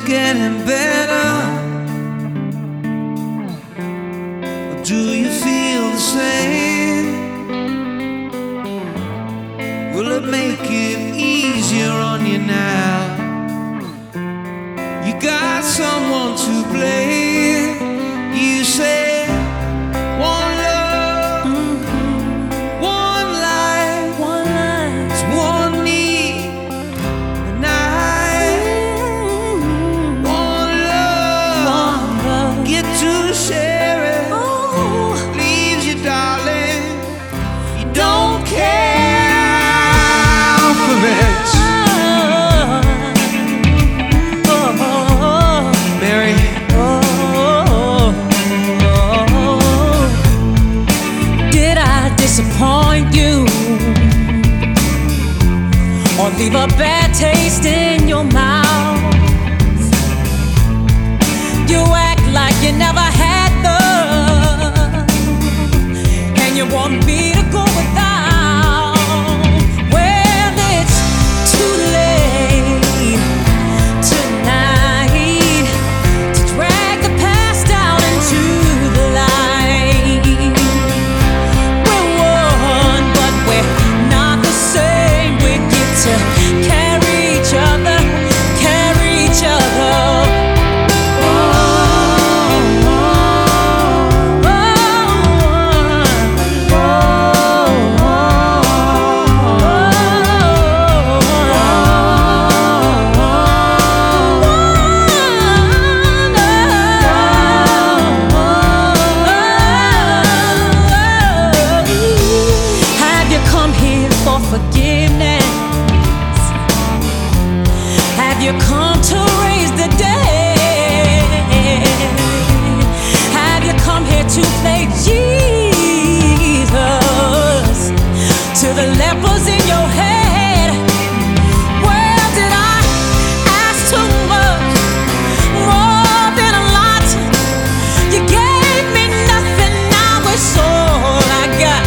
getting better? Or do you feel the same? Will it make it easier on you now? You got someone to blame. You say one love, one life, it's one need, and one love, get to share it. Leaves you, darling, you don't care for it. Mary, did I disappoint you or leave a bad taste in your mouth? You act like you never had love, and you want me to go without. Well, it's too late tonight to drag the past down into the light. We're one, but we're not the same. We get to carry each other, carry each other. Forgiveness? Have you come to raise the dead? Have you come here to play Jesus to the lepers in your head? Well, did I ask too much, more than a lot? You gave me nothing, now it's all I got.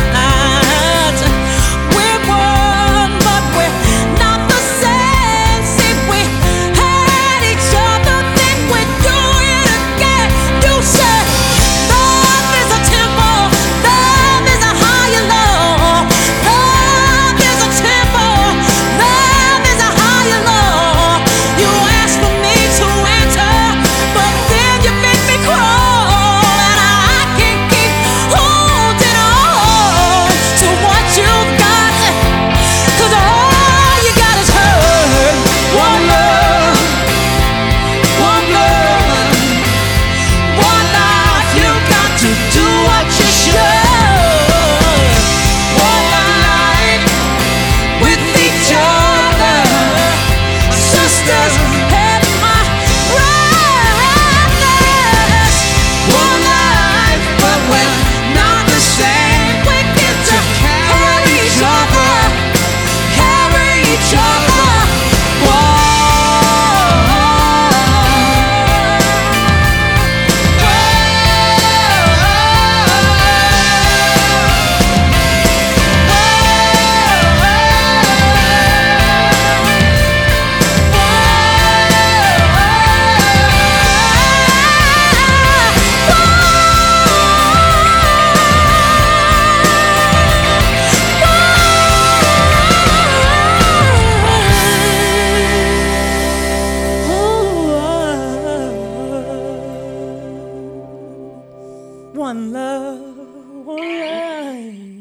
One love, one life.